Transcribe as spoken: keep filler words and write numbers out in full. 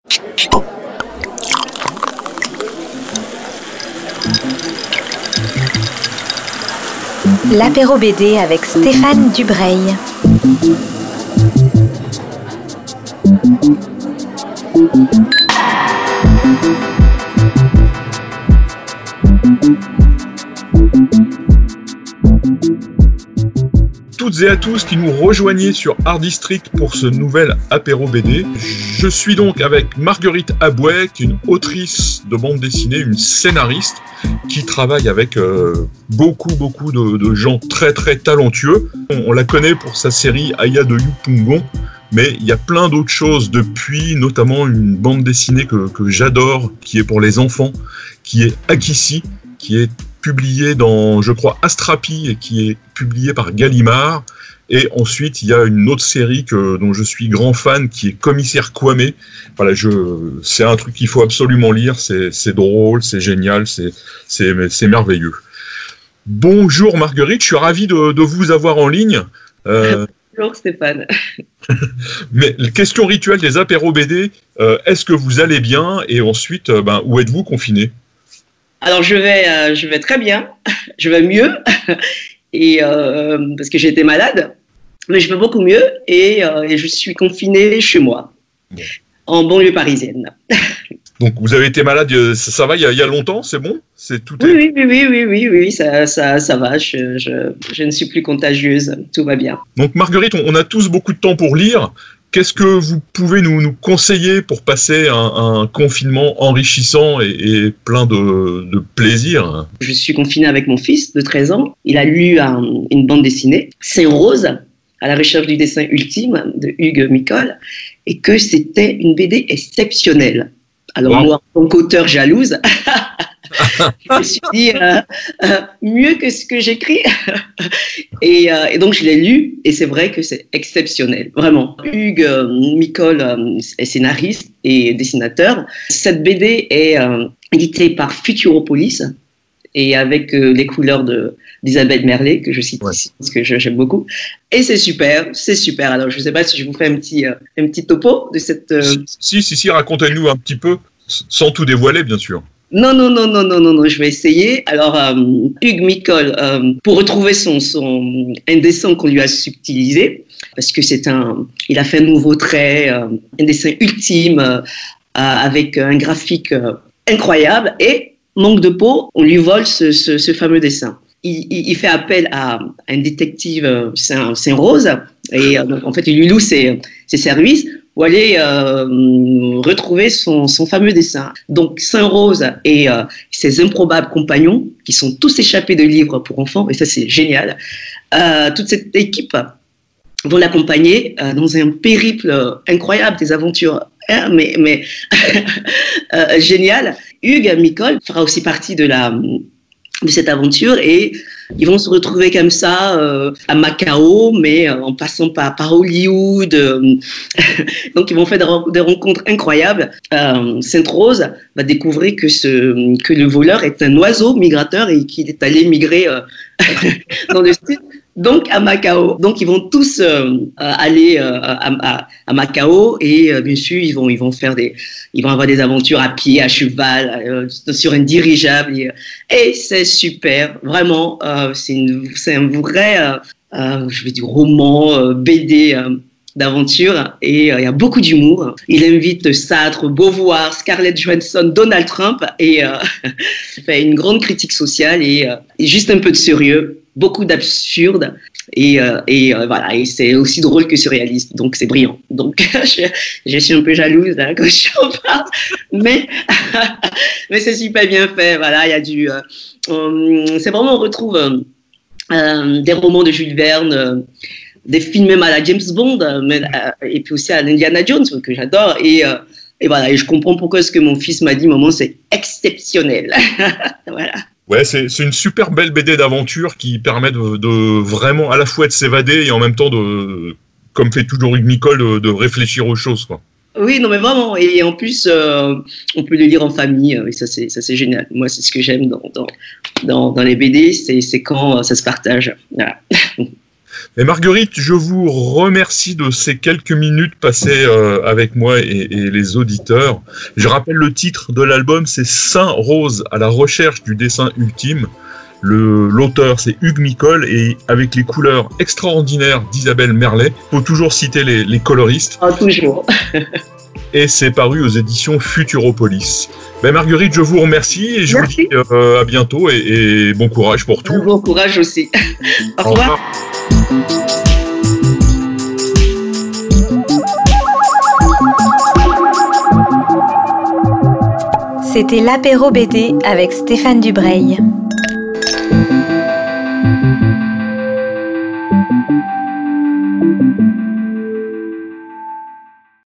L'apéro B D avec Stéphane Dubreuil. Toutes et à tous qui nous rejoignez sur Art District pour ce nouvel apéro B D. Je suis donc avec Marguerite Abouet, qui est une autrice de bande dessinée, une scénariste, qui travaille avec euh, beaucoup, beaucoup de, de gens très, très talentueux. On, on la connaît pour sa série Aya de Yupungon, mais il y a plein d'autres choses depuis, notamment une bande dessinée que, que j'adore, qui est pour les enfants, qui est Akissi, qui est publié dans, je crois, Astrapi et qui est publié par Gallimard. Et ensuite, il y a une autre série que, dont je suis grand fan, qui est Commissaire Kwame. Voilà, je, c'est un truc qu'il faut absolument lire. C'est, c'est drôle, c'est génial, c'est, c'est, c'est merveilleux. Bonjour Marguerite, je suis ravi de, de vous avoir en ligne. Euh... Bonjour Stéphane. Mais question rituelle des apéros B D, euh, est-ce que vous allez bien? Et ensuite, euh, ben, où êtes-vous confiné? Alors je vais, euh, je vais très bien, je vais mieux, et, euh, parce que j'ai été malade, mais je vais beaucoup mieux et, euh, et je suis confinée chez moi, bon. En banlieue parisienne. Donc vous avez été malade, ça, ça va, il y, a, il y a longtemps, c'est bon? C'est tout oui, est... oui, oui, oui, oui, oui, oui, ça, ça, ça va, je, je, je ne suis plus contagieuse, tout va bien. Donc Marguerite, on, on a tous beaucoup de temps pour lire. Qu'est-ce que vous pouvez nous, nous conseiller pour passer un, un confinement enrichissant et, et plein de, de plaisir? Je suis confinée avec mon fils de treize ans. Il a lu un, une bande dessinée, Saint-Rose, à la recherche du dessin ultime de Hugues Micol, et que c'était une B D exceptionnelle. Alors wow. Moi, en tant qu'auteur jalouse, je me suis dit euh, euh, mieux que ce que j'écris. et, euh, et donc, je l'ai lu et c'est vrai que c'est exceptionnel. Vraiment. Hugues euh, Micol euh, est scénariste et dessinateur. Cette B D est euh, éditée par Futuropolis et avec euh, les couleurs de, d'Isabelle Merlet, que je cite ouais. ici parce que je, j'aime beaucoup. Et c'est super, c'est super. Alors, je ne sais pas si je vous fais un petit, euh, un petit topo de cette... Euh... Si, si, si, racontez-nous un petit peu, sans tout dévoiler, bien sûr. Non, non, non, non, non, non, non, je vais essayer. Alors, euh, Hugues Micol, euh, pour retrouver son, son un dessin qu'on lui a subtilisé, parce que c'est un, il a fait un nouveau trait, euh, un dessin ultime, euh, avec un graphique euh, incroyable, et manque de peau, on lui vole ce, ce, ce fameux dessin. Il, il, il fait appel à un détective euh, Saint, Saint-Rose, et euh, donc, en fait, il lui loue ses, ses services pour aller euh, retrouver son, son fameux dessin. Donc, Saint-Rose et euh, ses improbables compagnons, qui sont tous échappés de livres pour enfants, et ça, c'est génial. Euh, toute cette équipe vont l'accompagner euh, dans un périple incroyable, des aventures, hein, mais, mais euh, géniales. Hugues Micol fera aussi partie de la... de cette aventure et ils vont se retrouver comme ça euh, à Macao, mais euh, en passant par, par Hollywood. Euh, donc ils vont faire des, des rencontres incroyables. Euh, Sainte-Rose va découvrir que, ce, que le voleur est un oiseau migrateur et qu'il est allé migrer euh, dans le sud. Donc à Macao. Donc ils vont tous euh, aller euh, à, à, à Macao et euh, bien sûr ils vont ils vont faire des ils vont avoir des aventures à pied, à cheval, euh, sur un dirigeable et, et c'est super vraiment euh, c'est une c'est un vrai euh, euh, je vais dire roman euh, B D euh, d'aventure et euh, il y a beaucoup d'humour. Il invite Sartre, Beauvoir, Scarlett Johansson, Donald Trump et euh, fait une grande critique sociale et, euh, et juste un peu de sérieux. Beaucoup d'absurde et, euh, et euh, voilà, et c'est aussi drôle que surréaliste, donc c'est brillant. Donc je, je suis un peu jalouse là, quand je en parle, mais mais c'est super bien fait. Voilà, il y a du, euh, euh, c'est vraiment on retrouve euh, euh, des romans de Jules Verne, euh, des films même à la James Bond, euh, mais, euh, et puis aussi à l'Indiana Jones que j'adore et euh, et voilà, et je comprends pourquoi ce que mon fils m'a dit, maman, c'est exceptionnel. Voilà. Ouais, c'est, c'est une super belle B D d'aventure qui permet de, de vraiment à la fois de s'évader et en même temps de, comme fait toujours Hugues Micol, de, de réfléchir aux choses, quoi. Oui, non mais vraiment, et en plus, euh, on peut le lire en famille, et ça c'est, ça c'est génial. Moi, c'est ce que j'aime dans, dans, dans, dans les B D, c'est, c'est quand ça se partage. Voilà. Et Marguerite, je vous remercie de ces quelques minutes passées euh, avec moi et, et les auditeurs. Je rappelle le titre de l'album, c'est Saint-Rose à la recherche du dessin ultime. Le, l'auteur, c'est Hugues Micol, et avec les couleurs extraordinaires d'Isabelle Merlet. Il faut toujours citer les, les coloristes. Ah, toujours. Et c'est paru aux éditions Futuropolis. Ben Marguerite, je vous remercie et je Merci. vous dis euh, à bientôt et, et bon courage pour tout. Bon courage aussi. Au, Au revoir. revoir. C'était l'apéro B D avec Stéphane Dubreuil.